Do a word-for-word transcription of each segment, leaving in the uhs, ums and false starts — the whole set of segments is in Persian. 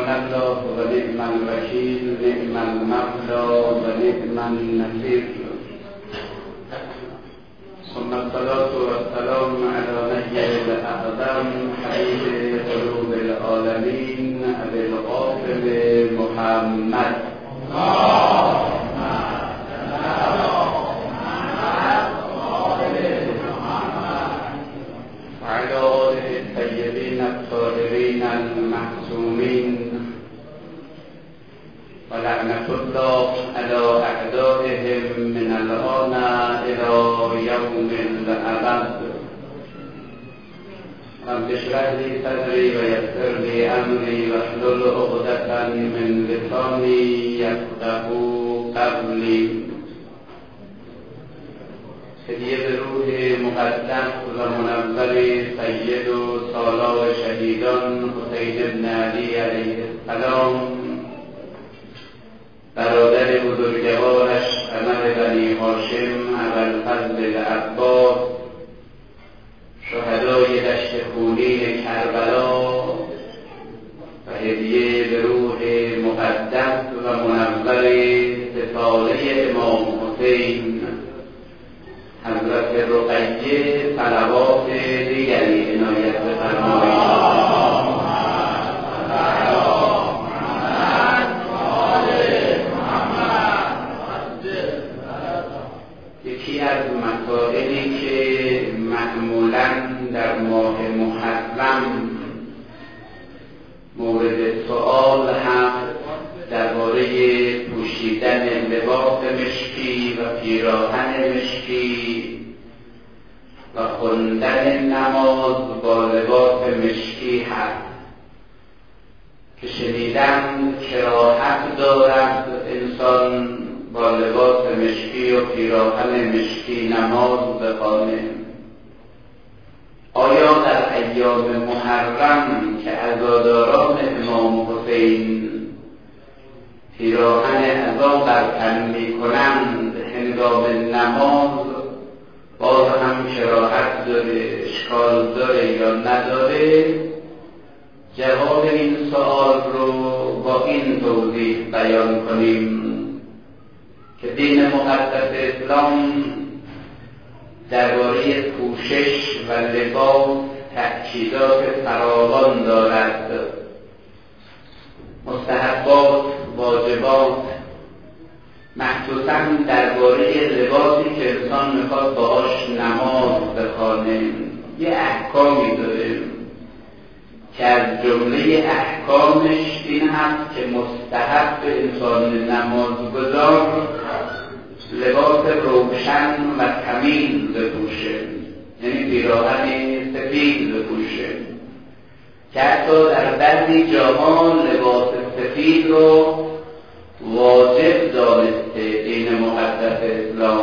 الله و نعم الوکیل، نعم المولا و نعم النصير. ثم الصلاة والسلام على نبي الأعظم حبيب قلوب العالمين أبي القاسم محمد وعلى آله الطيبين الطاهرين المعصومين ولعنة الله على أعدائهم من الآن إلى يوم الأبد. رب اشرح لي صدري ويسر لي أمري واحلل عقدة من لساني يفقهوا قولي. هدیه به روح مقدس و منور سید و سالار شهیدان حسین بن علی علیه السلام، برادر بزرگوارش قمر بنی هاشم ابوالفضل العباس، شهدای دشت خونین کربلا، و هدیه به روح مقدس و منور ستاره امام حسین حضرت رقیه صلوات دیگری عنایت بفرمایید. یکی از مسائلی که معمولاً در ماه محرم مورد سؤال هست درباره پوشیدن لباس مشکی و پیراهن مشکی و خواندن نماز با لباس مشکی هست که شنیدم کراهت دارد انسان با لباس مشکی و پیراهن مشکی نماز بخواند. آیا در ایام محرم که عزاداران امام حسین پیراهن عزا برتن می کنند هنگام نماز باز هم کراهت داره، اشکال داره یا نداره؟ جواب این سوال رو با این توضیح بیان کنیم که دین مقدس اسلام درباره پوشش و لباس تأکیدات فراوان دارد. مستحبات، واجبات، مخصوصاً درباره لباسی که انسان میخواد باهاش نماز بخوانه یه احکامی داره که از جمله احکامش این هست که مستحب انسان نمازگزار لباس روشن و تمیز بپوشه، یعنی پیراهن سفید بپوشه، که حتی در بعضی جاها لباس سفید رو واجب دانسته دین مقدس اسلام.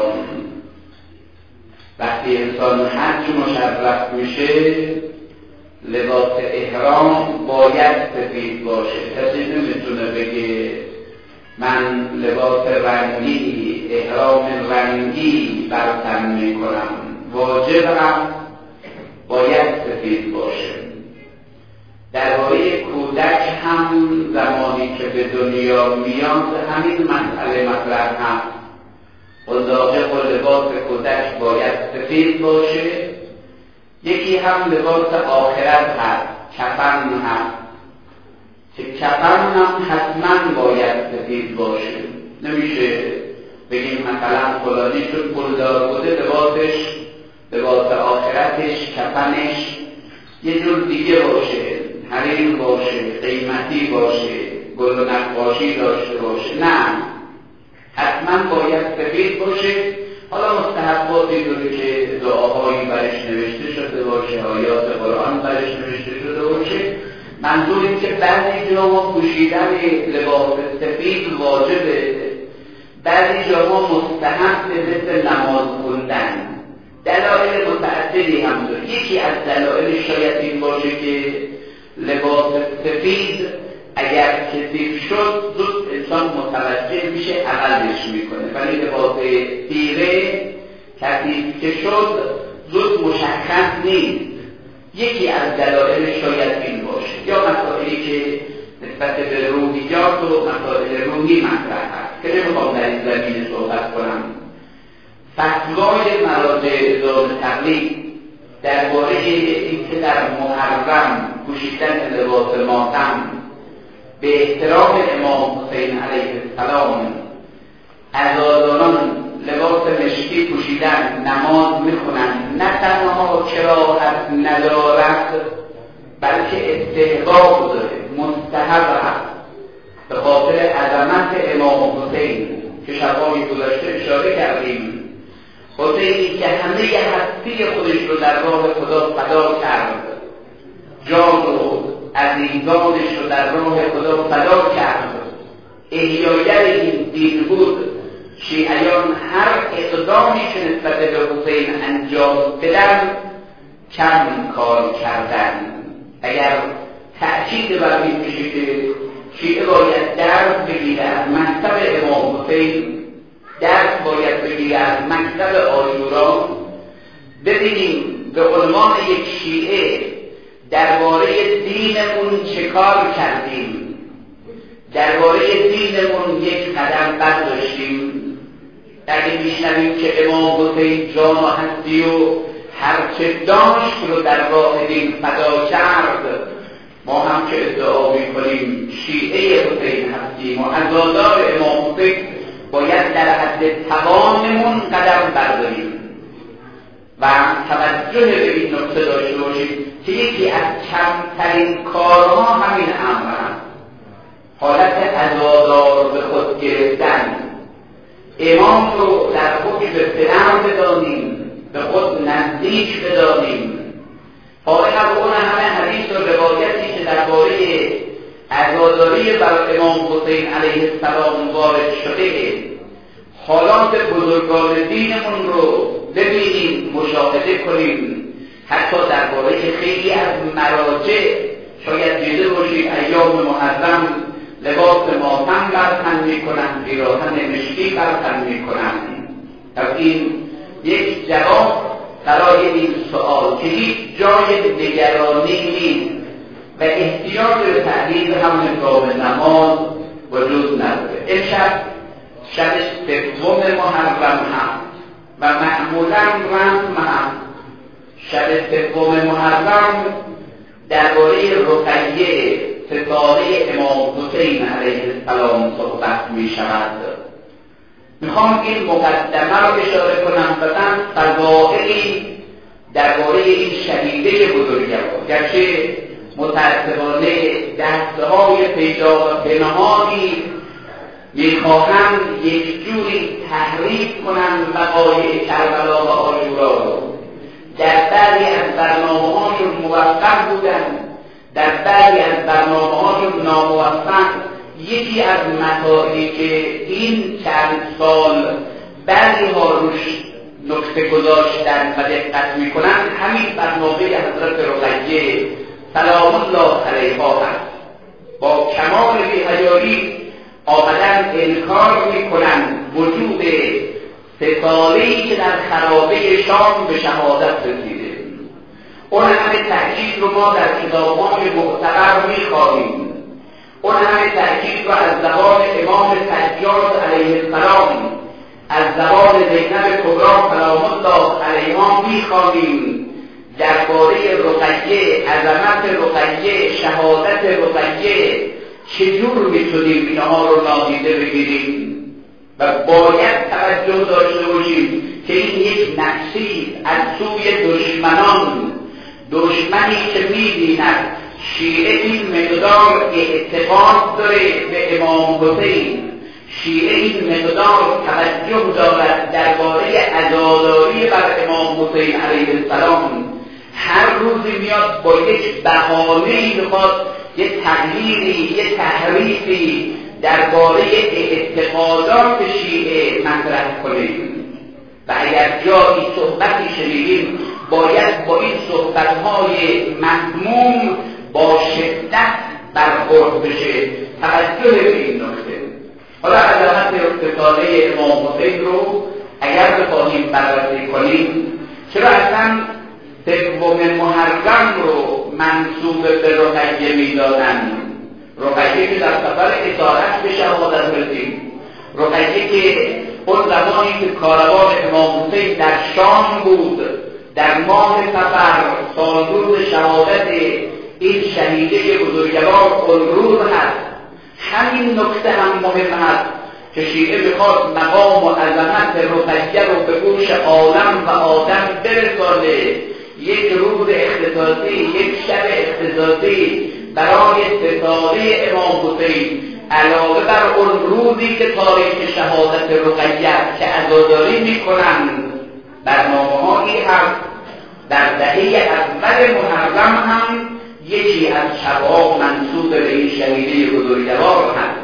وقتی انسان حج مشرف میشه لباس احرام باید سفید باشه. کسی نمیتونه بگه من لباس رنگی، احرام رنگی برتن میکنم. واجب هم باید سفید باشه. درباره کودک هم زمانی که به دنیا میاد همین مسئله مطرح هست. قلداغه و لباس کودک باید سفید باشه. یکی هم لباس آخرت هست، کفن هست که کفن هم حتما باید سفید باشه. نمیشه بگیم مثلا فلانی چون پولدار بوده لباسش، لباس آخرتش، کفنش یه جور دیگه باشه، حریر باشه، قیمتی باشه، گل و نقاشی داشته باشه. نه، حتما باید سفید باشه. حالا مستحباتی داره که دعاهایی برش نوشته شده باشه، آیات قرآن برش نوشته شده باشه. منظور این که بعضی جاها پوشیدن لباس سفید واجبه، بعضی جاها مستحب مثل نماز خوندن. دلایل متعددی هم داره. یکی از دلایل شاید این باشه که لباس سفید اگر کثیف شد زود انسان متوجه میشه عملش میکنه، ولی لباس تیره کثیف که شد زود مشخص نیست. یکی از دلایل شاید این باشه. یا مسائلی که نسبت به روحیات و مسائل روحی مطرح هست که نمیخوام در این زمینه صحبت کنم. فتوای مراجع ادام تقلید درباره اینکه در محرم پوشیدن لباس ماتم به احترام امام حسین علیه السلام عزاداران لباس مشکی پوشیدن نماز میخونند، نه تنها کراهت ندارد بلکه استحباب داره، مستحب هست به خاطر عظمت امام حسین که شبهای گذشته اشاره کردیم. حسینی که همه هستی خودش رو در راه خدا فدا کرد، جان و عزیزانش رو در راه خدا فدا کرد، احیاگر این دین بود. شیعیان هر اقدامی که نسبت به حسین انجام بدن کم کار کردن. اگر تأکید بر این بشه که شیعه باید درس بگیره از مکتب امام حسین، درس باید بگیره از مکتب عاشورا، ببینیم به عنوان یک شیعه درباره دینمون چه کار کردیم، درباره دینمون یک قدم برداشتیم. اگه میشنویم که امام حسین جان و هستی و هرچه داشت رو در راه دین فدا کرد، ما هم که ادعا میکنیم شیعه حسین هستیم و عزادار امام حسین باید در حد توانمون قدم برداریم و توجه به این نکته داشته باشیم که یکی از کمترین کارها همین امر است. حالت عزادار به خود گرفتن، امام رو در حکم پدر بدانیم، به خود نزدیک بدانیم، فارغ از اون همه حدیث و روایتی که درباره عزاداری بر امام حسین علیه السلام وارد شده، حالات بزرگان دینمون رو ببینیم، مشاهده کنیم. حتی درباره خیلی از مراجع شاید دیده باشید ایام محرم لباس ماتم برتن میکنن، پیراهن مشکی برتن میکنن. پس این یک جواب برای این سؤال که هیچ جای نگرانی نیست و احتیاج به تحلیل هم هنگام نماز وجود نداره. امشب شب سوم محرم هست و معمولا رسم هست شب سوم محرم درباره رقیه ستاره امام حسین علیه السلام صحبت می شود. میخوام این مقدمه رو اشاره کنم بزن فضائلی درباره این شهیده بزرگوار، گرچه متاسفانه دستهای پیدا و پنهانی میخواهند یک جوری تحریف کنند وقایع کربلا و عاشورا رو. در بعضی از برنامه‌هاشون موفق بودند، در بعضی از برنامه‌هاشون ناموفق. یکی از مسائلی که این چند سال بعضی ها روش نکته گذاشتن و دقت میکنن همین برنامه حضرت رقیه سلام الله علیها هست. با کمال بی‌حیایی آمدن انکار میکنن وجود ستاره‌ای که در خرابه شام به شهادت رسیده. اون همه تأکید رو ما در کتاب‌های معتبر میخوانیم. اون همه تأکید رو از زبان امام سجاد علیه السلام، از زبان زینب کبری سلام الله علیها میخوانیم درباره رقیه، عظمت رقیه، شهادت رقیه. چجور میتونیم اینها رو نادیده بگیریم و باید توجه داشته باشیم که این یک نقشی از سوی دشمنان، دشمنی که میبیند شیعه این مقدار اعتقاد داره به امام حسین، شیعه این مقدار توجه دارد درباره عزاداری بر امام حسین علیه السلام، هر روزی میاد با یک بهانه‌ای میخواد یک تغییری، یک تحریفی درباره اعتقادات شیعه مطرح کنیم. و اگر جایی صحبتی شنیدیم باید با این صحبت‌های مذموم با شدت برخورد بشه. توجه به این نکته. حالا عظمت ستاره امام حسین رو اگر بخواهیم بررسی کنیم، چرا اصلا سوم محرم رو منسوب به رقیه می‌دادن؟ رقیه که در سفر اطاعت به شهادت رسید، رقیه که اون زمانی که کاروان امام حسین در شام بود، در ماه سفر سالروز شهادت این شهیده بزرگوار اون روز هست. همین نکته هم مهم هست که شیعه میخواد مقام و عظمت رقیه رو به گوش عالم و آدم برسانه. یک روز اختصاصی، یک شب اختصاصی برای ستاره امام حسین، علاوه بر اون روزی که تاریخ شهادت رقیه که عزاداری میکنند، برنامه‌هایی هم در دهه اول محرم هم یکی از شب‌ها منسوب به این شهیده بزرگوار هست.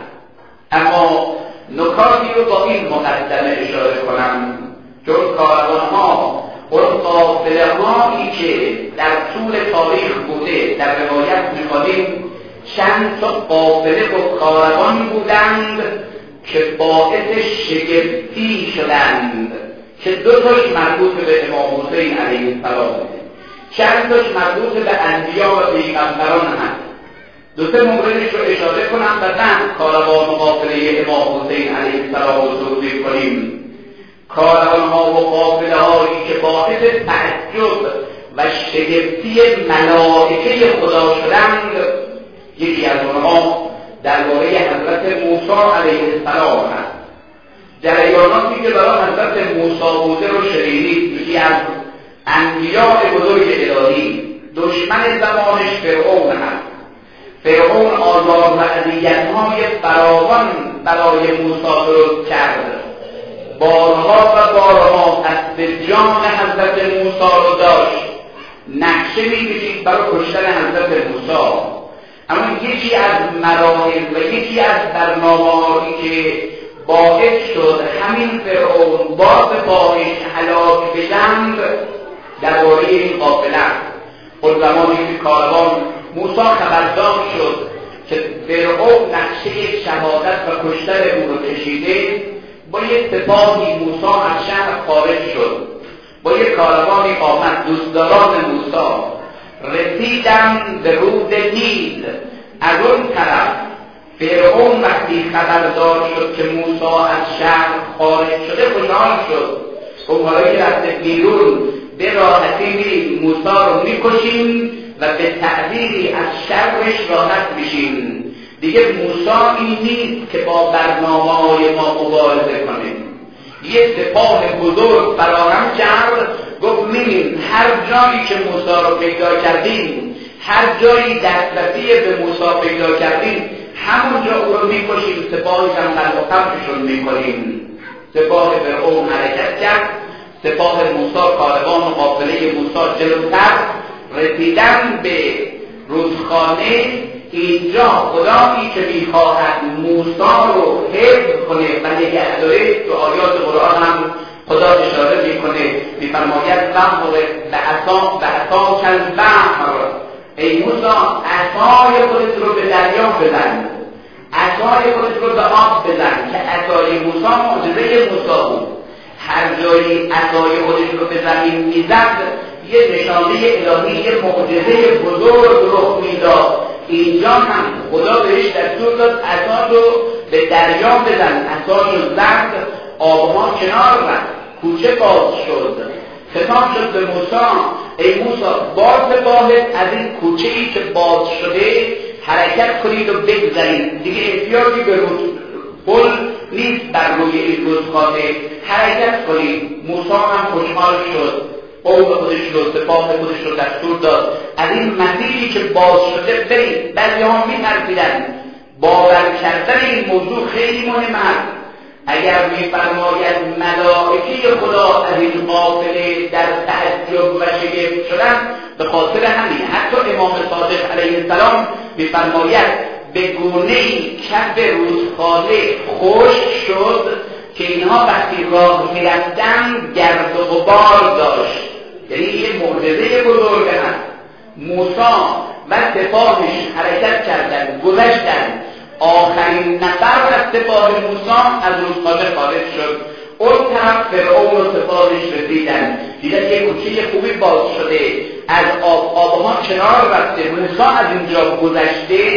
اما نکاتی رو با این مقدمه اشاره کنم، چون کاروان‌ها اون قافله‌هایی که در طول تاریخ بوده، در روایت می‌خوانیم چند تا قافله و کاروان بودند که باعث شگفتی شدند که دو تاش مربوط به امام حسین علیه السلام، چند تاش مربوط به انبیا و پیغمبران هست. دو سه موردش رو اشاره کنم و بعد کاروان و قافله امام حسین علیه السلام رو توضیح کنیم. کاروان ها و قافله هایی که باعث تعجب و شگفتی ملائکه خدا شدند، یکی از اونها درباره حضرت موسی علیه السلام هست. جریاناتی که برای حضرت موسی بوده رو شنیدید. یکی از انبیاء بزرگ الهی، دشمن زمانش فرعون هست. فرعون آزار و اذیت‌های فراوان برای موسی درست کرد، بارها و بارها دست جان حضرت موسی رو داشت، نقشه می‌کشید برای کشتن حضرت موسی. اما یکی از مراحل و یکی از برنامه‌هایی که باعث شد همین فرعون با سپاهش هلاک بشند درباره این قافله. اون زمانی که کاروان موسی خبردار شد که فرعون نقشه شهادت و کشتن او رو کشیده، با یک سپاهی موسی از شهر خارج شد، با یک کاروانی آمد. دوستداران موسی رسیدن به رود نیل. از اون طرف فرعون وقتی خبردار شد که موسی از شهر خارج شده خوشحال شد. اونهایی که رفته بیرون به راحتی میریم موسی رو میکشیم و به تعبیری از شرش راحت میشیم. دیگه موسی این نیست که با برنامه‌های ما مبارزه کنه. یه سپاه بزرگ فراهم کرد، گفت میریم هر جایی که موسی رو پیدا کردیم، هر جایی دسترسی به موسی پیدا کردیم، همونجا او رو میکشیم، سپاهش هم قلب و قلبشون میکنیم. سپاه فرعون حرکت کرد، سپاه موسی، کاروان و قافله موسی جلوتر رسیدن به رودخانه. اینجا خدایی که میخواهد موسی رو حفظ کنه و نگه داره، تو آیات قرآن هم خدا اشاره میکنه، میفرماید وَهْوَ بَعَصَا بَعَصَا کَالْبَحْرِ، ای موسی عصای خودت رو به دریا بزن، عصای خودت رو به آب بزن، که عصای موسی معجزه موسی بود. هر جایی عصای خودش رو به زمین میزد یه نشانه الهی، یه معجزه بزرگ رخ میداد. اینجا هم خدا بهش دستور داد عصا رو به دریا بزن. عصا رو زد، آبها کنار رفت، کوچه باز شد. خطاب شد به موسی، ای موسی با سپاهت از این کوچه‌ای که باز شده حرکت کنید و بگذرید. دیگه احتیاجی به رود پل نیست بر روی این رودخانه، حرکت کنید. موسی هم خوشحال شد، قوم خودش رو، سپاه خودش رو دستور داد از این مسیری که باز شده برید. بعضی ها می‌ترسیدن. باور کردن این موضوع خیلی مهم است. اگر می‌فرماید ملائکه خدا از این قافله در تعجب و شگفت شدن، به خاطر همین حتی امام صادق علیه السلام می‌فرماید به گونه‌ای کف رودخانه خشک شد که اینها وقتی راه می‌رفتند گرد و غبار داشت. یعنی یه معجزه بزرگ هست. موسی و سپاهش حرکت کردند، گذشتند. آخرین نفر از سپاه موسی از رودخانه خارج شد. اون طرف فرعون و سپاهش رسیدن، دیدن یه کوچه خوبی باز شده، از آب آبها کنار رفته. موسی از اینجا گذشته،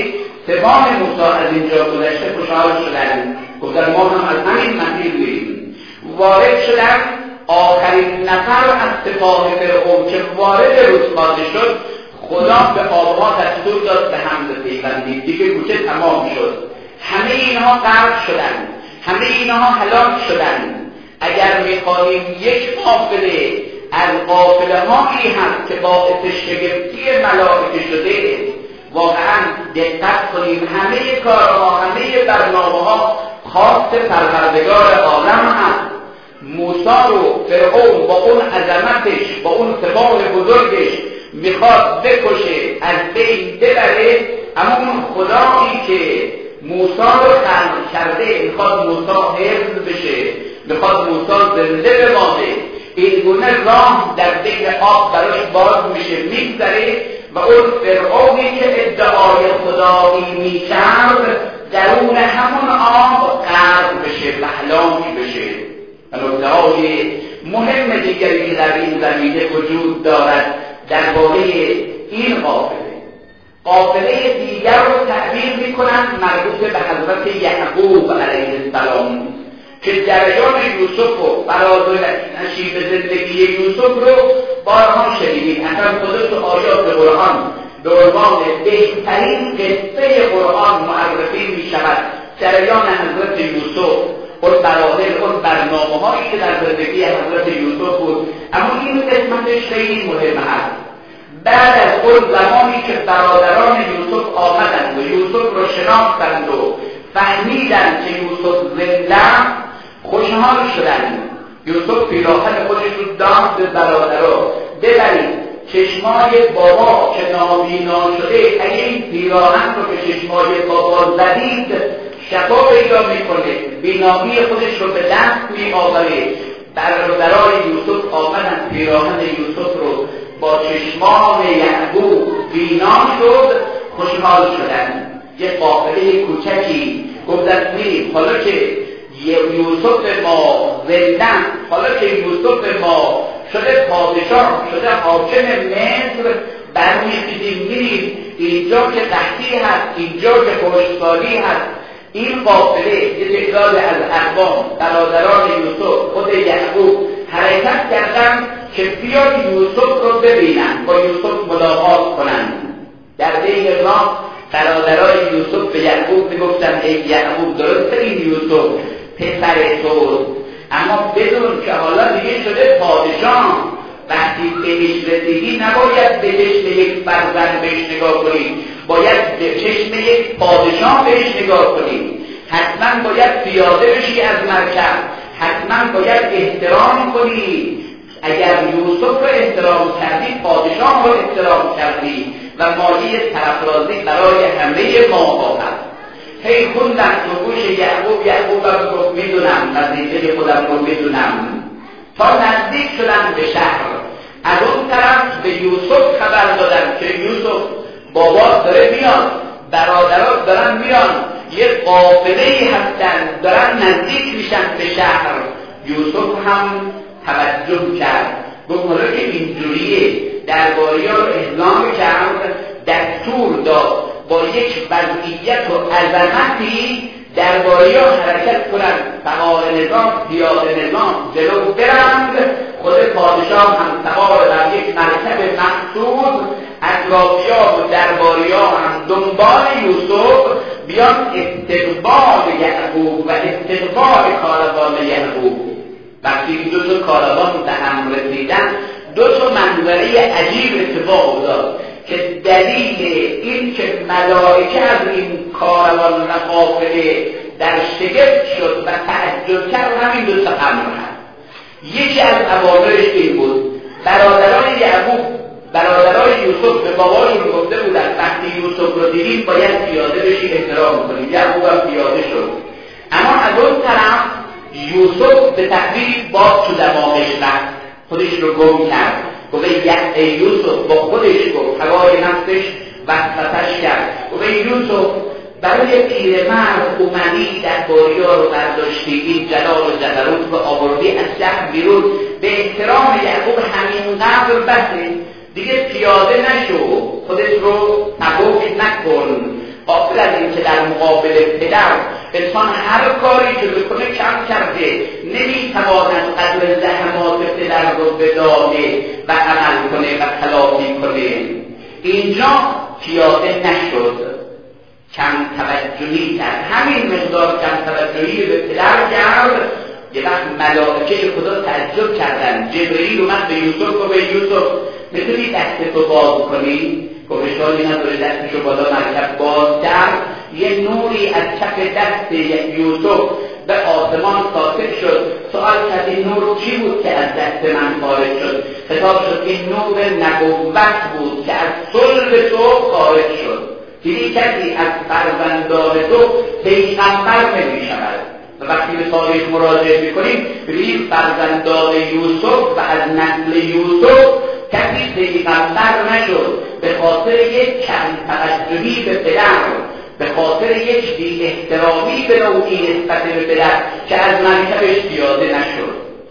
سپاه موسی از اینجا گذشته خوشحال شدن، گفتن ما هم از همین مسیر بریم. وارد شدن، آخرین نفر از سپاه فرعون که وارد رودخانه شد، خدا به آبها دستور داد به حمد پیوندی، دیگه کوچه تمام شد. همه اینها غرق شدن، همه اینها هلاک شدن. اگر می‌خواهیم یک قافله از قافله هایی هست که باعث شگفتی ملائکه شده، واقعا دقت کنیم همه کارها، همه برنامه‌ها خاص پروردگار عالم هست. موسی رو فرعون با اون عظمتش، با اون سپاه بزرگش میخواد بکشه، از بین ببره، اما اون خدایی که موسی رو خلق کرده میخواد موسی حفظ بشه، میخواد موسی زنده بمانه. این گونه راه در بین آب براش باز میشه، میگذره و اون فرعونی که ادعای خدایی میکرد درون همون آب غرق بشه و هلاک بشه. و نکته‌های مهم دیگری که در این زمینه وجود دارد درباره این قافله. قافله دیگر رو تعبیر میکنند مربوط به حضرت یعقوب علیه السلام که جریان یوسف و فراز و نشیب زندگی یوسف رو بارها شنیدیم. اصلا خود تو آیات قرآن به عنوان بهترین قصه قرآن معرفی می شود جریان حضرت یوسف، اون برادر، اون برنامه هایی که در زندگی حضرت یوسف بود. اما این قسمتش خیلی مهم است. بعد از اون زمانی که برادران یوسف آمدند و یوسف رو شناختند و فهمیدند که یوسف زنده، خوشحال شدند. یوسف پیراهن خودش رو داد به برادرها، ببرید چشمای بابا که نابینا شده، اگه این پیراهن رو به چشمای بابا زدید شفا پیدا میکنه، بینایی خودش رو به دست می آوره. برادرای یوسف آمدن، پیراهن یوسف رو با چشمان یعقوب بینا شد، خوشحال شدن. یه قافله کوچکی گفتن میریم، حالا که یوسف ما زندن، حالا که یوسف ما شده پادشاه، شده حاکم مصر، برمیخیزیم میریم اینجا که قحطی هست، اینجا که خشکسالی هست. این قافله یه تعداد از اقوام برادران یوسف، خود یعقوب حرکت کردن که بیاد یوسف رو ببینن، با یوسف ملاقات کنن. در بین راه برادران یوسف به یعقوب میگفتن ای یعقوب، درسته این یوسف پسر تو، اما بدون که حالا دیگه شده پادشاه، وقتی بهش رسیدی نباید به چشم یک فرزند بهش نگاه کنی، باید به چشم یک پادشاه بهش نگاه کنی. حتما باید پیاده بشی از مرکب، حتما باید احترام کنی. اگر یوسف رو احترام کردی، پادشاه رو احترام کردی و مایه سرافرازی برای همه ما هست. هی خوندم تو گوش یعقوب، یعقوب هم گفت میدونم، نزدیک خودم رو میدونم. تا نزدیک شدم به شهر، از اون طرف به یوسف خبر دادن که یوسف بابا داره میاد، برادرات دارن میان، یه قافله‌ای هستن دارن نزدیک میشن به شهر. یوسف هم توجه کرد، گفت حالا که اینجوریه، درباری ها رو اعلام کرد، دستور داد با یک وضعیت و عظمتی درباری ها حرکت کنند، سوار نظام، پیاده نظام جلو برند. خود پادشاه هم سوار در یک مرکب مخصوص، اطرافیان و درباری ها هم دنبال یوسف بیان استقبال یعقوب و استقبال کاروان یعقوب. وقتی این دو تا کاروان به هم رسیدن، دو تا منظره عجیب اتفاق افتاد که دلیل این که ملائکه از این کاروان و قافله در شگفت شد و تعجب کرد همین دو تا امر هست. یکی از عواملش این بود، برادران یعقوب، برادران یوسف به باباشون گفته بودن وقتی یوسف رو دیدیم باید پیاده بشی، احترام کنیم. یعقوب هم پیاده شد، اما از اون طرف یوسف به تحویل باز تو دماغش رفت، خودش رو گم کرد. گفت ای یوسف، با خودش گفت، هوای نفسش وسوسش کرد. گفت ای یوسف، برای پیرمرد اومدی درباری ها رو برداشتی، این جلال و جبروت رو آوردی از شهر بیرون، به احترام یعقوب همینقدر بسه، دیگه پیاده نشو، خودت رو تبوک نکن، غافل از این مقابل پدر انسان هر کاری که بکنه کم کرده، نمیتواند قدر زحمات پدر رو بدانه و عمل کنه و تلافی کنه. اینجا پیاده نشد، کم توجهی کرد. همین مقدار کم توجهی به پدر کرد. یه وقت ملائکه خدا تعجب کردن. جبرئیل اومد به یوسف و به یوسف میتونی دستتو باز کنی؟ گفت اشکالی نداره. دستشو بالا مرکب باز کرد. یه نوری از کف دست یوسف به آسمان ساطع شد. سوال کرد این نور چی بود که از دست من خارج شد؟ خطاب شد این نور نبوت بود که از صلب تو خارج شد. دیدی کسی از فرزندان تو پیغمبر نمی شود. و وقتی به تاریخ مراجعه میکنیم ببینیم فرزندان یوسف و از نسل یوسف کسی پیغمبر نشد به خاطر یک کم توجهی به پدر، به خاطر یک بی احترامی به نوعی نسبت به پدر که از مرکبش پیاده نشد.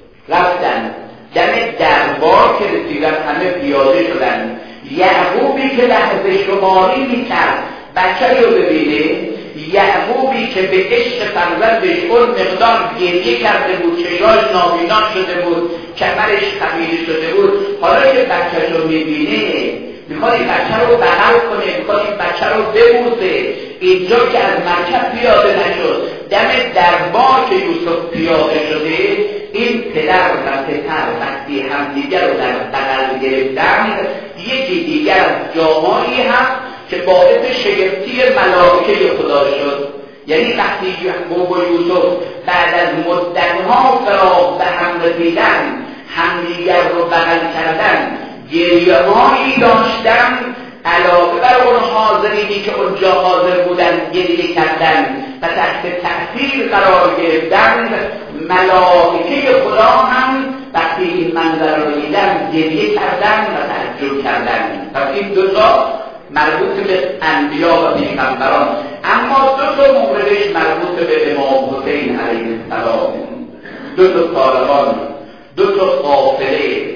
رفتن دم دربار که رسیدن همه پیاده شدن. یعقوبی که لحظه شماری میکرد بچه رو ببینه، یعقوبی که به عشق فرزندش اون مقدار گریه کرده بود، چشاش نابینا شده بود، کمرش خمیده شده بود، حالا که بچه رو میبینه میخواد این بچه رو بغل کنه، میخواد این بچه رو ببوسه. اینجا که از مرکب پیاده نشد، دم دربار که یوسف پیاده شده، این پدر و پسر وقتی همدیگر رو در بغل گرفتن، یکی دیگر از جاهایی هست که باعث شگفتی ملائکه خدا شد. یعنی وقتی یعقوب و یوسف بعد از مدتها فراق به هم رسیدن، همدیگر رو بغل کردن، گریه‌هایی داشتن، علاوه بر اون حاضرینی که اونجا حاضر بودن گریه کردن و تحت تأثیر قرار گرفتن، ملائکه خدا هم وقتی این منظر رو دیدن گریه کردن و تعجب کردن. پس این دو تا مربوط به انبیا و پیغمبران، اما دو تا موردش مربوط به امام حسین علیه السلام. دو تا کاروان، دو تا قافله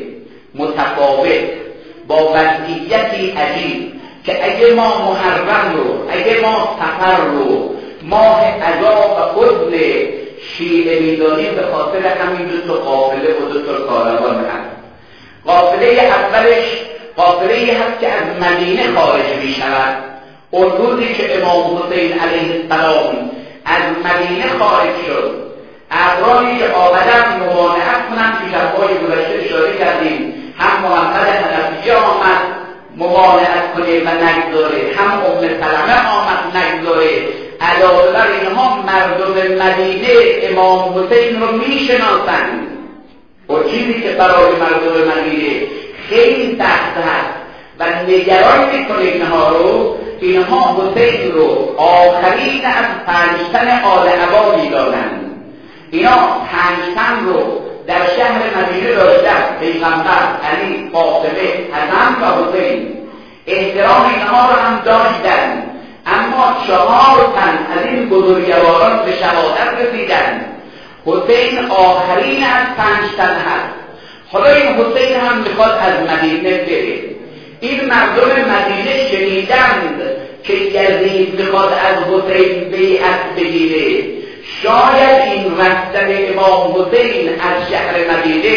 متفاوت با وضعیتی عجیب که اگه ما محرم رو، اگه ما سفر رو ماه عزا و حزن شیعه میدانیم، به خاطر همین دو تا قافله و دو تا کاروان هست. قافله اولش قافله هست که از مدینه خارج می شود. اون روزی که امام حسین علیه السلام از مدینه خارج شد، افرادی که آمدن ممانعت کنند که شبهای گذشته اشاره کردیم، هم محمد حنفیه آمد ممانعت کنه و نگذاره، هم ام سلمه آمد نگذاره. علاوه بر اینها مردم مدینه امام حسین رو می شناسند و چیزی که برای مردم مدینه خیلی سخت هست و نگران میکنه اینها رو، اینها حسین رو آخرین از پنجتن آل عبا میدانند. اینا پنجتن رو در شهر مدینه داشتن، پیغمبر، علی، فاطمه، حسن و حسین. احترام اینها رو هم داشتن، اما چهار تن از این بزرگواران به شهادت رسیدن. حسین آخرین از پنجتن هست. حالا این حسین هم میخواد از مدینه بره. این مردم مدینه شنیدند که یزید میخواد از حسین بیعت بگیره. شاید این رفتن امام حسین از شهر مدینه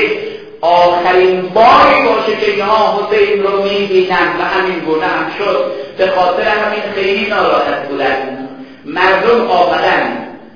آخرین باری باشه که اینها حسین رو میبینن و همین گونه هم شد. به خاطر همین خیلی ناراحت بودن. مردم آمدن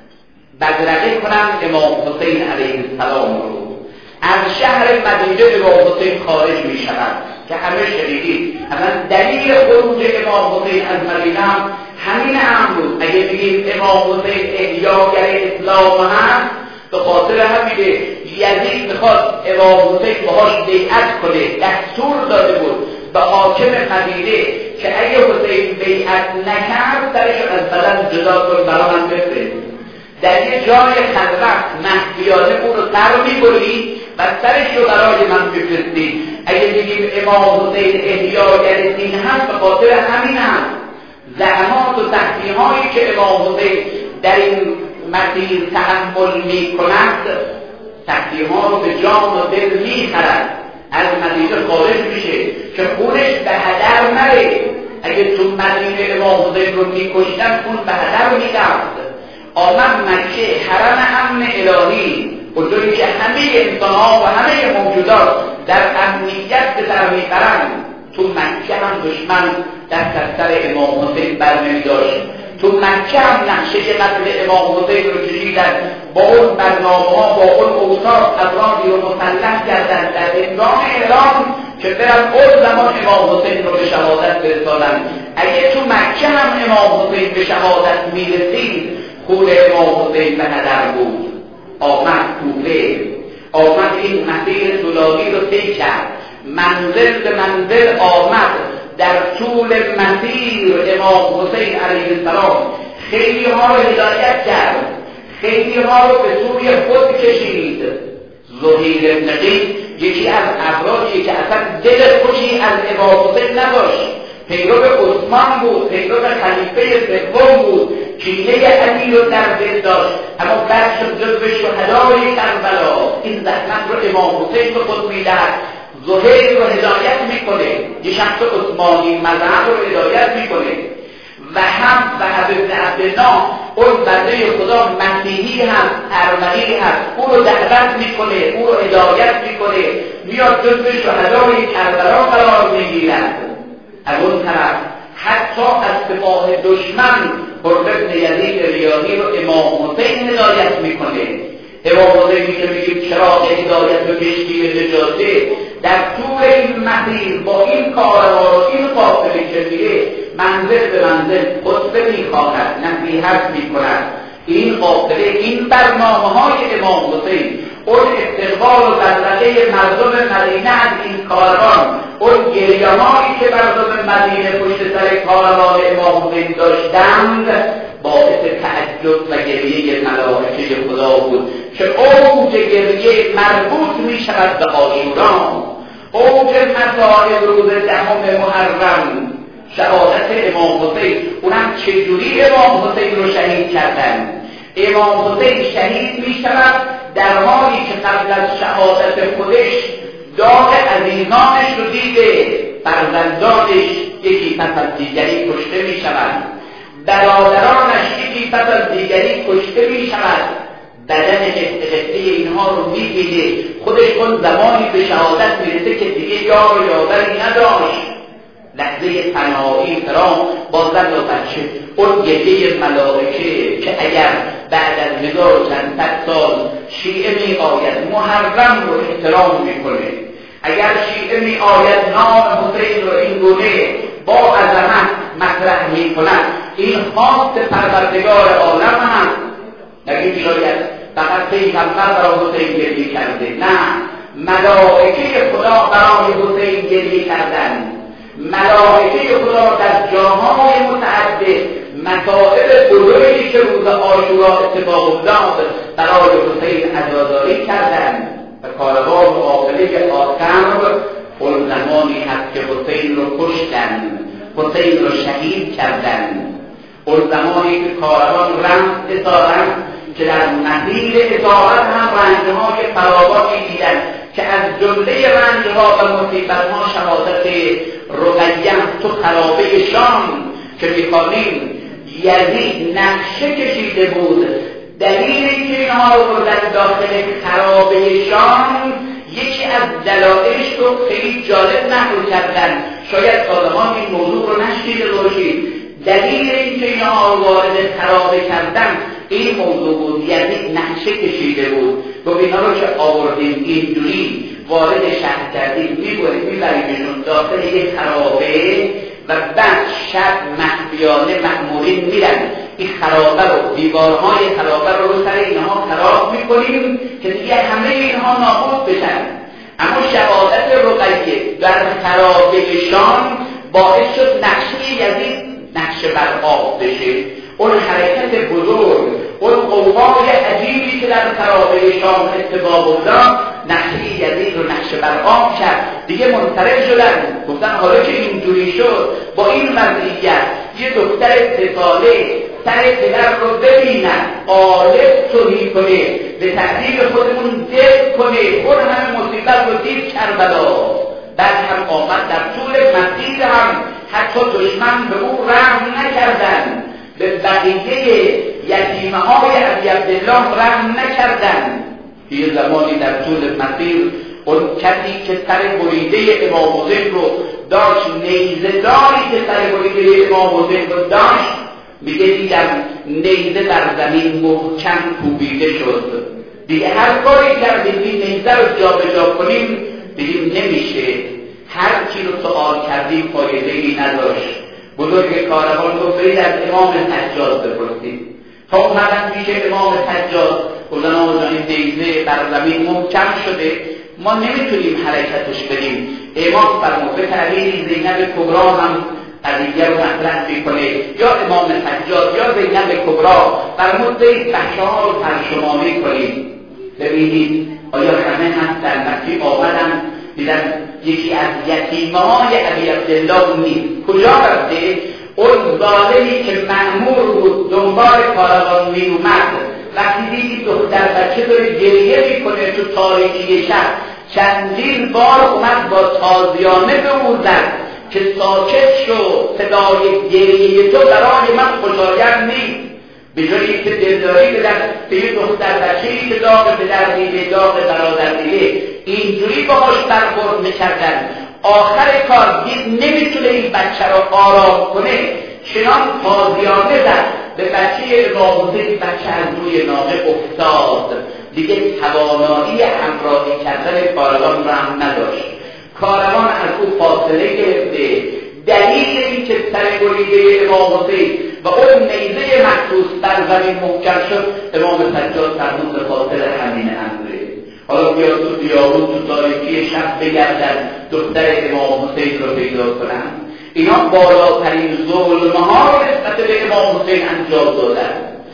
بدرقه کنن امام حسین علیه السلام رو. از شهر مدینه امام حسین خارج می شود که همه شنیدید. اما دلیل خروج امام حسین از مدینه هم همین امر بود. اگه بگیم امام حسین احیاگر اسلام هست، به خاطر همینه یزید میخواد امام حسین باهاش بیعت کنه. دستور داده بود به حاکم مدینه که اگه حسین بیعت نکرد سرش از بدن جدا کن برای من بفرست. در یه جای خلوت مخفیانه اون رو سر میبری و سرش رو برای من بفرستی. اگه بگیم امام حسین احیاگر دین هست، به خاطر همین هست. زحمات و سختی هایی که امام حسین در این مسیر تحمل می کند، سختی ها رو به جان و دل می خرد. از مدینه خارج میشه که خونش به هدر نره. اگه تو مدینه امام حسین رو میکشتن اون به هدر میرفت. آمد مکه حرم امن الهی، اونجوری که همه انسان‌ها و همه موجودات در امنیت به سر میبرند، تو مکه هم دشمن دست از سر امام حسین بر نمی‌داشت. تو مکه هم نقشه قتل امام حسین رو کشیدن، با اون برنامه‌ها، با اون اوصاف افرادی رو مسلح کردن در هنگام اعلام که برن اون زمان امام حسین رو به شهادت برسانن. اگه تو مکه هم امام حسین به شهادت میرسید، خون امام حسین به هدر بود. آمد کوفه، آمد این مسیر طولانی رو طی کرد، منزل به منزل آمد. در طول مسیر امام حسین علیه السلام خیلی ها رو هدایت کرد، خیلی ها رو به سوی خود کشید. زهیر بن قیس یکی از افرادی که اصلا دل خوشی از امام حسین نداشت، پیرو عثمان بود، پیرو خلیفه سوم بود، کینه علی رو در دل داشت، اما بعد شد جزو شهدای کربلا. این زحمت رو امام حسین به خود میدهد، زهیر رو هدایت میکنه، یه شخص عثمانی مذهب رو هدایت میکنه. و هم وهب بن عبدالله اون بنده خدا مسیحی هم ارمنی هم او رو دعوت میکنه، او رو هدایت میکنه، میاد جزو شهدای کربلا قرار میگیرد. از اون طرف حتی از سپاه دشمن حر بن یزید ریاحی رو امام حسین هدایت میکنه. امام حسینی که میگیم چراغ هدایت و کشتی نجاته، در طول این مسیر با این کارها و این فاصله که میره منزل به منزل خطبه میخواند، نصیحت میکند. این قافله، این برنامه های امام حسین، اون استقبال و زلزله مردم مدینه از این کاروان، اون گریه‌هایی که مردم مدینه پشت سر کاروان امام حسین داشتند، باعث تعجب و گریه ملائکه خدا بود که اوج گریه مربوط می شود به عاشورا، اوج مصائب روز دهم محرم، شهادت امام حسین. اونم چجوری امام حسین رو شهید کردن؟ امام حسین شهید می شود در حالی که قبل از شهادت خودش داغ عزیزانش رو دیده، فرزندانش یکی پس از دیگری کشته می شود، برادرانش یکی پس از دیگری کشته می شود، بدن قطعه اینها رو می دیده. خودش اون زمانی به شهادت می رسه که دیگه یار و یاوری نداشت. لحظه تنهایی فرام با زن و بچه، اون گریه ملائکه که اگر بعد از هزار و چند صد سال شیعه می آید محرم رو احترام می کنه، اگر شیعه می آید نام حسین رو این گونه با عظمت مطرح می کند، این خاص پروردگار عالم هم نگیم شاید فقط پیغمبر برای حسین گریه کرده، نه، ملائکه خدا برای حسین گریه کردن. ملائکه خدا در جاهای متعدد مسائل بزرگی که روز عاشورا اتفاق افتاد برای حسین عزاداری کردند. و کاروان و قافله آخر اون زمانی هست که حسین رو کشتند، حسین رو شهید کردند. اون زمانی که کاروان رفت اطاعت، که در مسیر اطاعت هم رنجهای فراوانی دیدند که از جمله رنجها و مصیبتها شهادت رقیه تو خرابه شام که می‌خوانیم یزید نقشه کشیده بود. دلیل اینکه اینها رو بردن داخل خرابه شام، یکی از دلایلش رو خیلی جالب نقل کردن، شاید سازمان این موضوع رو نشنیده باشید. دلیل اینکه اینها وارد خرابه کردن این موضوع بود، یزید نقشه کشیده بود، گفت اینا رو که آوردیم اینجوری وارد شهر کردیم، میبریم میبریمشون داخل یک خرابه و بعد شب مخفیانه مأمورین میرن این خرابه رو، دیوارهای خرابه رو رو سر اینها خراب میکنیم که دیگه همه اینها نابود بشن. اما شهادت رقیه در خرابه شام باعث شد نقشه یزید نقشه بر آب بشه. اون حرکت بزرگ، اون قوای عجیبی که در خرابه شام اتفاق افتاد، نقشه یزید رو نقشه بر آب کرد. دیگه منصرف شدن، گفتن حالا که اینجوری شد با این وضعیت یه دختر سه ساله سر پدر رو ببیند، قالب توهی کنه، به تقدیر خودمون دل کنه، اون همه مصیبت رو دید کربلا. بعد هم آمد در طول مسیر هم حتی دشمن به او رحم نکردن، به بقیه یتیمه های ابی عبدالله رحم نکردن. یه زمانی در طول مسیر اون کسی که سر بریده امام حسین رو داشت، نیزه داری که سر بریده امام حسین رو داشت، میگه دیدم نیزه در زمین محکم کوبیده شد، دیگه هر کاری کردیم این نیزه رو جا به جا کنیم دیگه نمیشه، هر چی رو سؤال کردیم فایده ای نداشت. بزرگ کاروان رو برید از امام حجاج بپرسید. تا اومدن پیش امام حجاج گفتن آقا جان این نیزه بر زمین محکم شده، ما نمیتونیم حرکتش بدیم. امام فرمود به تعبیر زینب کبرا هم قضیه رو مطرح میکنه، یا امام حجاج یا زینب کبرا فرمود برید بچه ها رو ترجمانی کنید ببینید آیا همه هستن. وقتی آمدن دیدن یکی از یتیمه های ابی عبدالله نیست. کجا رفته؟ اون ظالمی که مأمور بود دنبال کاروان می اومد، وقتی دید دختر بچه داره گریه میکنه تو تاریکی شب، چندین بار اومد با تازیانه به او زد که ساکت شو، صدای گریه تو برای من خوشایند نیست. به جایی که دلداری بدن به یه دختر بچه‌ای که داغ به در دیده، داغ برادر دیده، اینجوری باهاش برخورد میکردن. آخر کار دید نمیتونه این بچه رو آرام کنه، چنان تازیانه زد به بچه امام حسین، بچه از روی ناقه افتاد، دیگه توانایی همراهی کردن کاروان رو هم نداشت. کاروان از او فاصله گرفته، دلیل این که سر بریده امام حسین و اون نیزه مخصوص در زمین محکم شد، امام سجاد فرمود به خاطر همین امره. حالا بیا تو بیابون تو تاریکی شب بگردن دختر امام حسین رو پیدا کنن. اینا بالاترین ظلمه ها رو نسبت به امام حسین انجام دادن.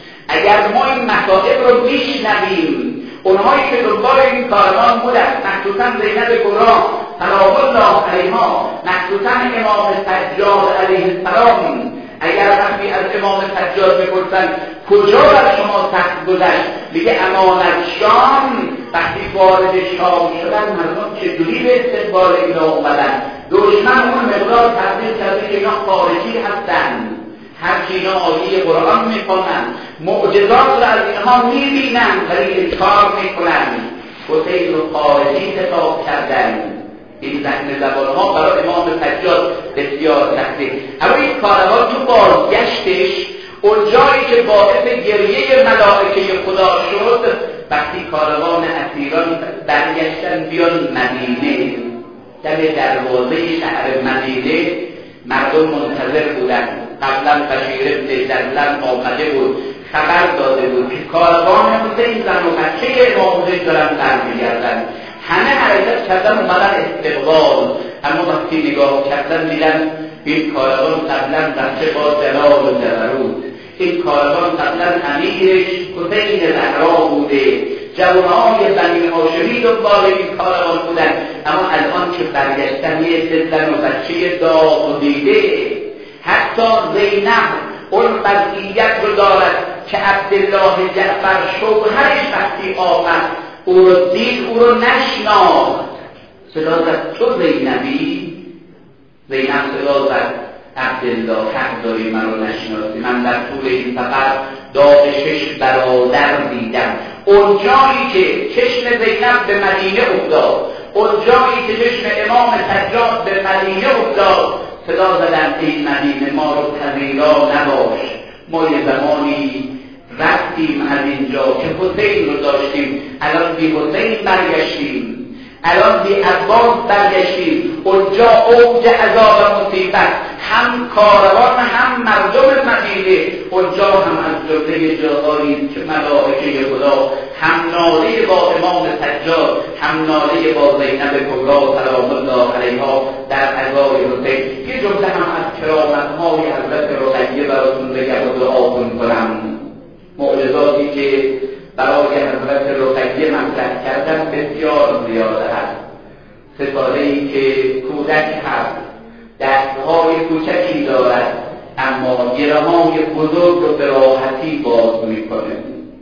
اگر ما این مسائل رو میشنویم، اونهایی که دنبال این کاروان بودن، مخصوصا زینب کبرا سلام الله علیها، مخصوصا امام سجاد علیه السلام، اگر وقتی از امام سجاد بپرسن کجا بر شما سخت گذشت، میگه امانت شام. وقتی وارد شام شدن مردم چجوری به استقبال اینا اومدن؟ دشمن اون مقدار تبدیل کرده که اینا خارجی هستن، هرچی اینا آیه قرآن میکنن، معجزات رو از اینها میبینن ولی انکار میکنن، حسین رو خارجی خطاب کردن. این ذهن زبانها برای امام سجاد بسیار سخته. اما این کاروان تو بازگشتش اون جایی که باعث گریه ملائکه خدا شد، وقتی کاروان اسیران برگشتن بیان مدینه، در دروازه شهر مدینه مردم منتظر بودن. قبلا بشیر ابن جلل آمده بود، خبر داده بود که کاروان حسین زن و بچه امام حسین دارن برمیگردن. همه حرکت کردن اومدن استقبال، اما وقتی نگاه کردن دیدن این کاروان قبلا بچه با جلال و جبروت، این کاروان قبلا امیرش حسین زهرا بوده، جوانهای بنی هاشمی دنبال این کاروان بودن، اما الان که برگشتن یه زن و بچه داغ دیده. حتی زینب اون وضعیت رو دارد که عبدالله جعفر شوهرش وقتی آمد او رو دید، او رو نشناخت، صدا زد تو زینبی؟ زینب صدا زد عبدالله حق داری من رو نشناسی، من در طول این سفر داغ شش برادر دیدم. اون جایی که چشم زینب به مدینه افتاد، اون جایی که چشم امام سجاد به مدینه افتاد، صدا زدن این مدینه ما رو پذیرا نباش، ما یه زمانی رفتیم از اینجا که حسین رو داشتیم، الان بی حسین برگشتیم، الان بی عباس برگشتیم. اونجا اوج عذاب و مصیبت، هم کاروان هم مردم مدینه، اونجا هم از جمله جاهایی که ملائکه خدا هم ناله با امام سجاد، هم ناله با زینب کبرا سلام الله علیها در عزای حسین. یه جمله هم از کرامت‌های حضرت رقیه براتون بگم و دعاتون کنم. معجزاتی که برای حضرت رقیه مطرح کردن بسیار زیاده هست. ستاره‌ای که کودک هست، دستهای کوچکی دارد اما گره‌های بزرگ رو به راحتی باز میکنه.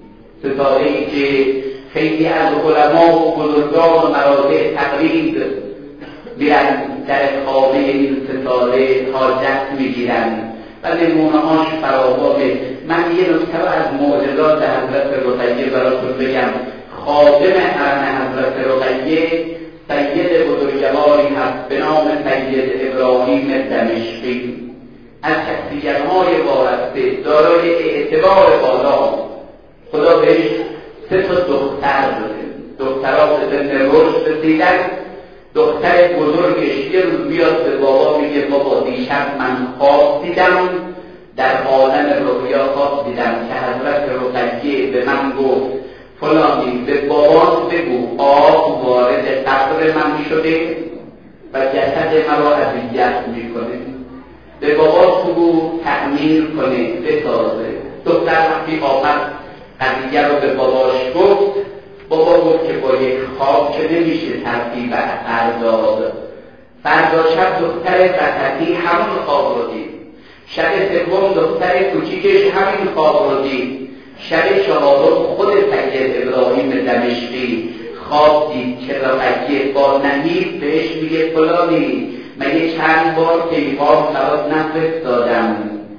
ستاره‌ای که خیلی از علما و بزرگان و مراجع تقلید میرن در خانه این ستاره حاجت میگیرن و نمونه‌هاش فراوانه. من یه نکته رو از معجزات حضرت رقیه براتون بگم. خادم حرم حضرت رقیه سید بزرگواری هست به نام سید ابراهیم دمشقی، از شخصیت‌های وارسته، دارای اعتبار بالا. خدا بهش سه تا دختر داده، دخترها به سن رشد رسیدن. دختر بزرگش یه روز بیاد به بابا میگه بابا دیشب من خواب دیدم، در عالم رؤیا خواب دیدم که حضرت رقیه به من گفت فلانی به بابا بگو آب وارد قبر من شده و جسد من را اذیت میکنه، به بابا بگو تعمیر کنه بسازه. دختر وقتی آمد قضیه رو به باباش گفت، بابا گفت که با یک خواب که نمیشه ترتیب ارداد. فردا شب دختر بطتی همون خواب رو دید، شب سوم دختر کوچیکش همین خواب رو دید، شب چهارم خود سید ابراهیم دمشقی خواب دید که رقیه با نهیب بهش میگه فلانی مگه چند بار پیغام برات نفرستادم،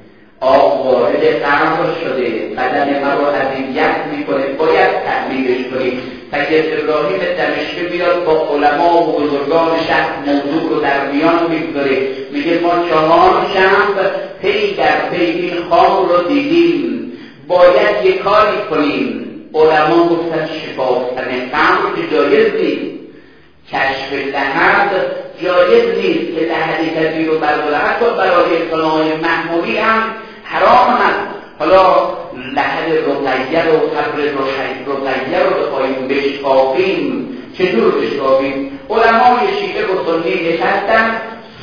آب وارد قبر شده، بدن من رو اذیت میکنه، باید تعمیرش کنی. سید ابراهیم دمشقی بیاد با علما و بزرگان شهر موضوع رو در میان میگذاره، میگه ما چهار شب پی در پی این خواب رو دیدیم، باید یک کاری کنیم. علما گفتن شکافتن قبر که جایز نیست، کشف لحد جایز نیست که لحد کسی رو برداره، حتی برای صلاح محمولی هم حرام هست. حالا لحد رقیه رو قبر رقیه رو بخواهیم بشکافیم، چطور بشکافیم؟ علمای شیعه و سنی نشستن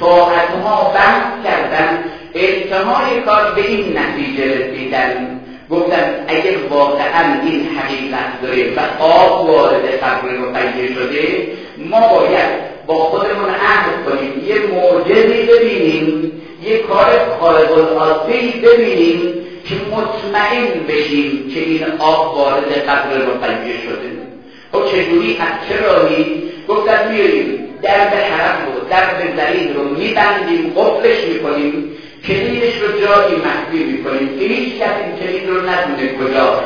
ساعتها بحث کردن، انتهای کار به این نتیجه رسیدن، گفتن اگر واقعا این حقیقت داره و آب وارد قبر رقیه شده، ما باید با خودمون عهد کنیم، یه معجزه‌ای ببینیم، یه کار خارق العاده ببینیم که مطمئن بشیم که این آب وارد قبر رقیه شده. خب چجوری، از چه راهی؟ گفتن میاریم درب حرم رو، درب زرین رو میبندیم، قفلش میکنیم، کلیدش رو جایی مخفی میکنیم که هیچ کس این کلید رو ندونه کجا.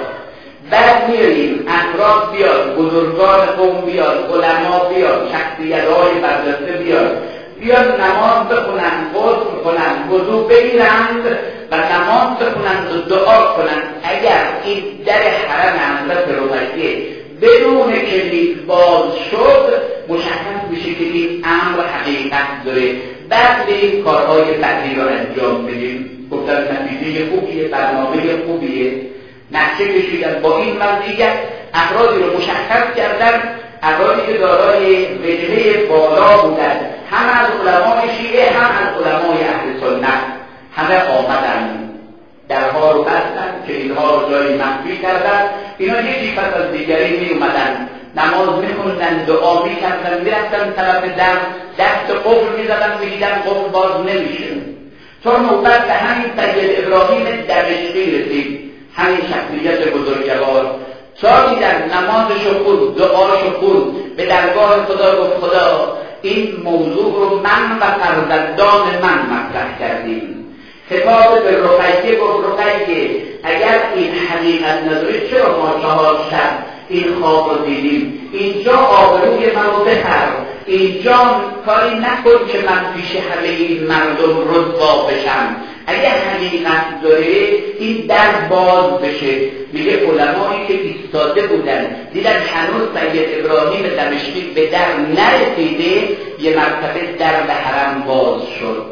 بعد میاریم افراد بیاد، بزرگان قوم بیاد، علما بیاد، شخصیت‌های برجسته بیاد، بیاد نماز بخونن، غسل کنن، وضو بگیرند و نماز بخونن و دعا کنن. اگر این در حرم حضرت رقیه بدون کلید باز شد، مشخص میشه که این امر حقیقت داره. بعد این کارهای بعدی رو انجام بدیم. گفتن نتیجه خوبیه، برنامه خوبیه، نقشه کشیدن با این مزیت، افرادی رو مشخص کردن، افرادی که دارای وجهه بالا بودن، هم از علمای شیعه هم از علمای اهل سنت، همه آمدن، درها رو بستن، که اینها رو جایی مخفی کردن. اینا یکی پس از دیگری می اومدن، نماز می خوندن، دعا می کردن، می رفتن طرف در، دست قفل می زدن، می دیدن قفل باز نمیشه. تا نوبت به همین سید ابراهیم دمشقی رسید، همین شخصیت بزرگوار. تا دیدن نمازشو خود، دعاشو خود، به درگاه خدا گفت خدا این موضوع رو من و فرزندان من مطرح کردیم. خطاب به رقیه گفت رقیه اگر این حقیقت نداره چرا ما چهار شب این خواب رو دیدیم؟ اینجا آبروی من رو بخر، اینجا کاری نکن که من پیش همه این مردم رسوا بشم. اگر حقیقت داره این در باز بشه. میگه علمایی که ایستاده بودن دیدن هنوز سید ابراهیم دمشقی به در نرسیده، یه مرتبه در به حرم باز شد،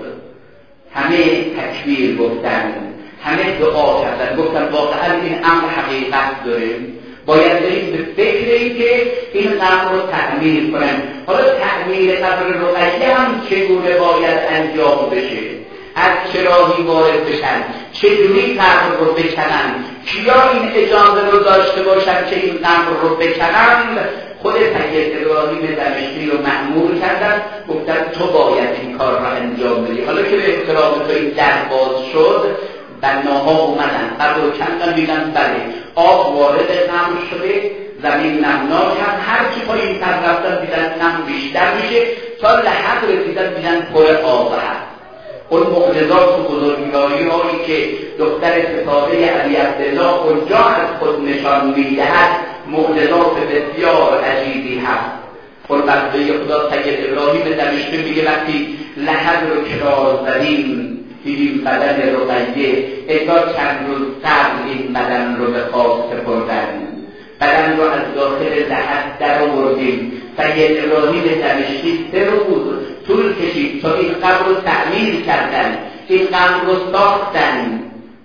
همه تکبیر گفتن، همه دعا کردن، گفتن واقعا این امر حقیقت داره، باید بریم به فکر این که این قبر رو تعمیر کنن. حالا تعمیر قبر رقیه هم چگونه باید انجام بشه، از چه راهی وارد بشن، چجوری قبر رو بکنن، کیا این اجازه رو داشته باشن که این قبر رو بکنن. خود سید ابراهیم دمشقی رو مأمور کردن، گفتن تو باید این کار رو انجام بدی. حالا که به احترام تو این در باز شد، بناها اومدن، قبر رو کندن، دیدن بله آب وارد قبر شده، زمین نمناک هم، هر چی پایین تر رفتن دیدن نم بیشتر میشه، تا لحق رسیدن دیدن پر آب هست. اون معجزات و بزرگواری هایی که دختر ستاره علی عبدالله اونجا از خود نشان میدهد معجزات بسیار عجیبی هست. اون بنده خدا سید ابراهیم دمشقی میگه وقتی لحد رو کنار زدیم دیدیم بدن رقیه اتا چند روز قبل این بدن رو به خواب سپردن، بدن رو از داخل لحد در آوردیم. سید ابراهیم دمشقی سه روز طول کشید تا این قبر رو تعمیر کردن، این قبر رو ساختن.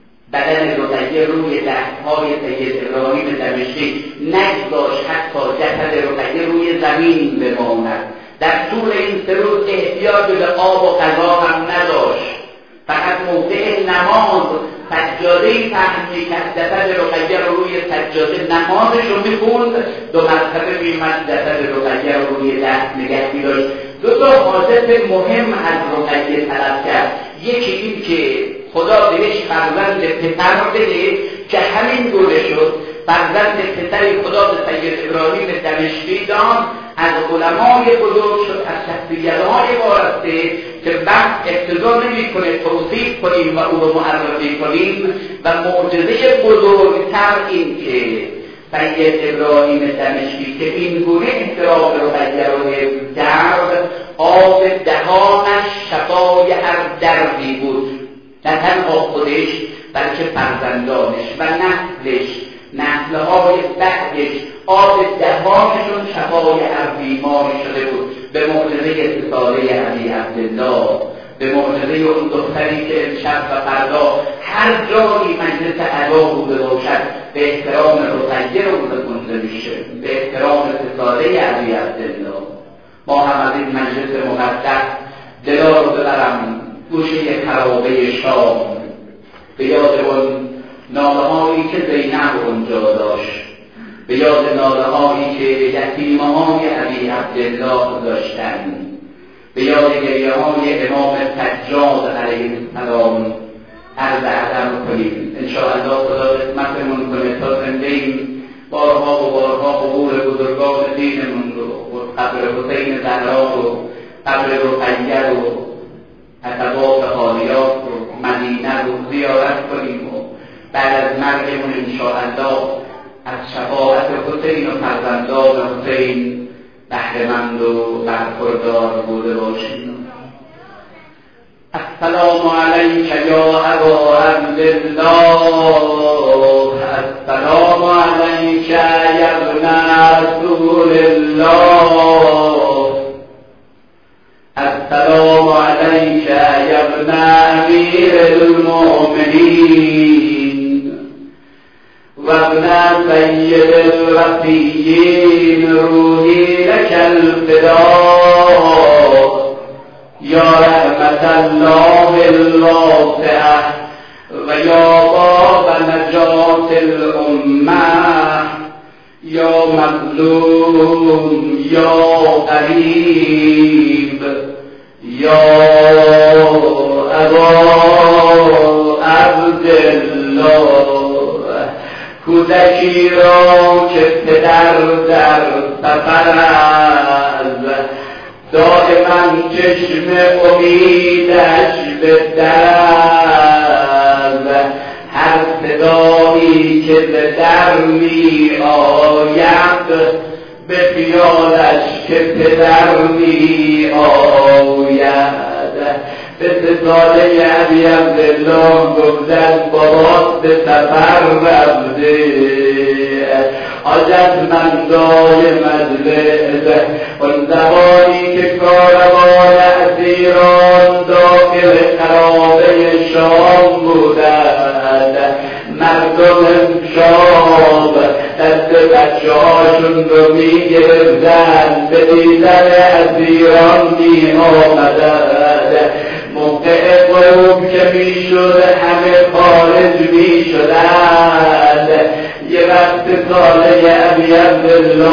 بدن رقیه روی دستهای سید ابراهیم دمشقی نگذاشت حتی جسد رقیه روی زمین بماند. در طول این سه روز احتیاج به آب و غذا هم نداشت، فقط موضع نماز سجاده‌ای پهن می‌کرد، جسد رقیه رو روی سجاده نمازش رو می‌خوند، دو مرتبه می‌آمد جسد رقیه رو روی دست نگه می‌داشت. دو تا حادث مهم از رقیه طلب کرد. یکی این که خدا بهش فرزند پسر بده که همین گونه شد. فرزند پسری خدا به سید ابراهیم دمشقی داد، از علمای بزرگ شد، از شخصیت‌های وارسته که وقت اقتضا نمی‌کنه توصیف کنیم و او رو معرفی کنیم. و معجزه بزرگتر این که سید ابراهیم دمشقی که این گونه احترام رقیه رو حفظ کرد، آب دهانش شفای هر دردی بود، نه تنها خودش بلکه فرزندانش و نسلش، نسل‌های بعدش، آب دهانشون شفای هر بیماری شده بود. به معجزه ستاره علی عبدالله، به معجزه اون دختری که امشب و فردا هر جایی مجلس ادا بوده باشد به احترام رقیه رو بخونده میشه، به احترام ستاره علی عبدالله. ما هم از این مجلس مقدس دلا رو ببرم گوشه خرابه شام، به یاد اون ناله هایی که زینب اونجا داشت، به یاد ناله هایی که یتیمه های علی عبدالله داشتن، به یاد گریه های امام سجاد علیه السلام عرض ادب کنیم. انشاءالله خدا قسمتمون کنه تا زنده ایم بارها و بارها قبور بزرگان دینمون رو و قبر حسین زهرا و قبر رقیه و عتبات عالیات رو مدینه رو زیارت کنیم و بعد از مرگمون انشاءالله از شفاعت حسین و فرزندان حسین بهره‌مند و برخوردار بوده باشیم. السلام علیک یا ابا عبدالله، السلام علیک یا ابن رسول الله، السلام علیک یا ابن امیر المؤمنین و ابن سید الوفیین، روحی لک الفداء یا رحمت الله الواسعه و یا باب نجات الامه، یا مظلوم یا قریب، یا ابا عبدالله. کودکی را که پدر در سفر است، دائما چشم امیدش به در، هر صدایی که به در می آید به خیالش که پدر می آید. به ساله علی عبدالله گفتن بابات به سفر رفته، حاجتمندای مجلس اون زمانی که کاروان اسیران داخل خرابه شام بودند، مردم شام دست بچه هاشون رو می گرفتن، به دیدن اسیران می آمدند. موقع غروب که می شد همه خارج می شدند. یه وقت ساله علی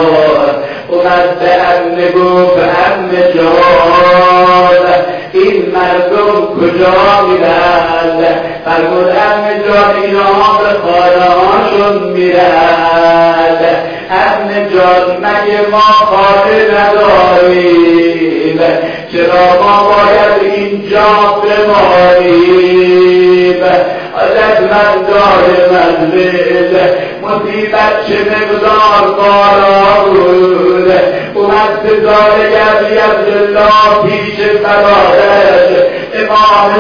عبدالله اومد به امه گفت امه جان، این مردم کجا میرند؟ فرمودن نجات اینا به خانه‌هاشون میرند. از نجات مگه ما خانه نداریم؟ چرا ما باید اینجا بمانیم؟ حاجت من دار منزل مصیبت چه مقدار بارا بود، اومد سزار گردی عبدالله پیش برادرش امام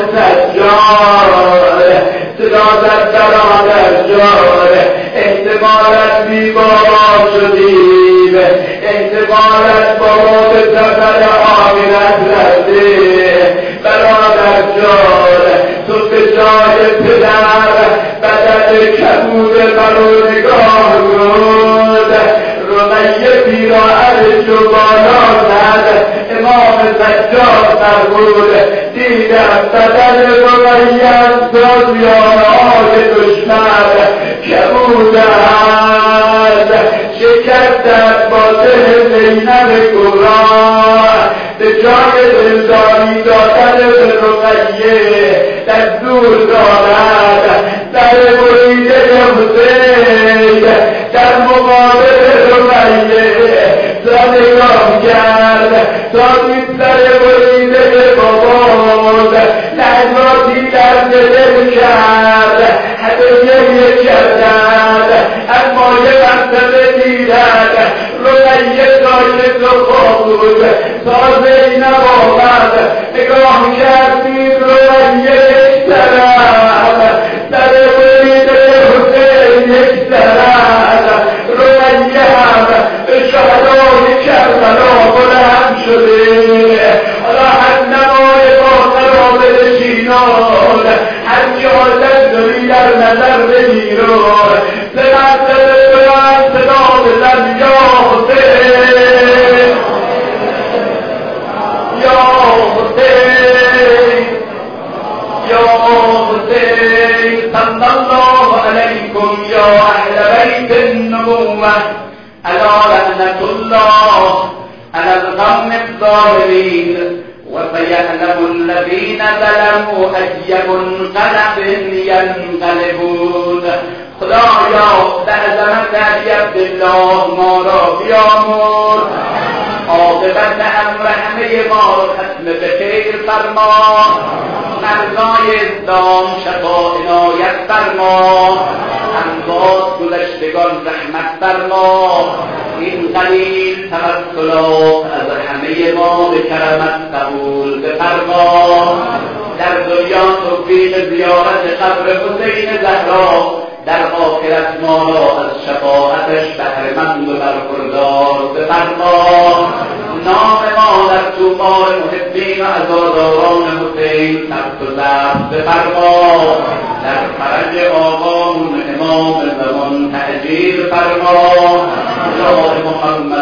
سجاد، صدا زد برادر جان احتمالت بی بابا شدیم، احتمالت بابا به سفر آخرت رفته. برادر جان تو به جای پدر بدن کبود برو نگاه کن. رمیه پیراهن جو بالا زد امام سجاد فرمود دیدم بدن رمیه از دشمنان دشمن کبود است. شکستت با دل زینب کبرا به جای دلداری دادن به رقیه دستور دارد در بریده حسین در مقابل رقیه تا نگاه کرد تا دید در بریده باباد لحظاتی در دل کرد هدیه کردن اما یه مرتبه دیدن رقیه ساکت و خواب بود تازه نباید نگاه کردید رقیه یک طرف در بریده حسین یک طرف رقیه هم به شهدای کربلا بلند شده. حالا هر نمای با ترابه نشینان هر که حاجت داری در نظر بگیرون سه مرتبه بلند صدا بزن یا حسین یا حسین یا حسین صلی الله علیکم یا اهل بیت النبوة الا لعنة الله على القوم الظالمين وسيعلم الذين ظلموا أي منقلب ينقلبون. خدایا در عظمت علی عبدالله ما را بیامرز، عاقبت امر همه ما را ختم به خیر فرما، مرزای اسلام شفا عنایت فرما، انباز گذشتگان رحمت فرما. این قلیل توسلات از همه ما به کرمت قبول بفرما. در دنیا توفیق زیارت قبر حسین زهرا، در آخرت ما را از شفاعتش بهره‌مند و برخوردار بفرما. نام ما در طومار محبین و عزاداران حسین ثبت و ضبط بفرما. در فرج آقامون امام زمان تأجیل فرما. جاه محمد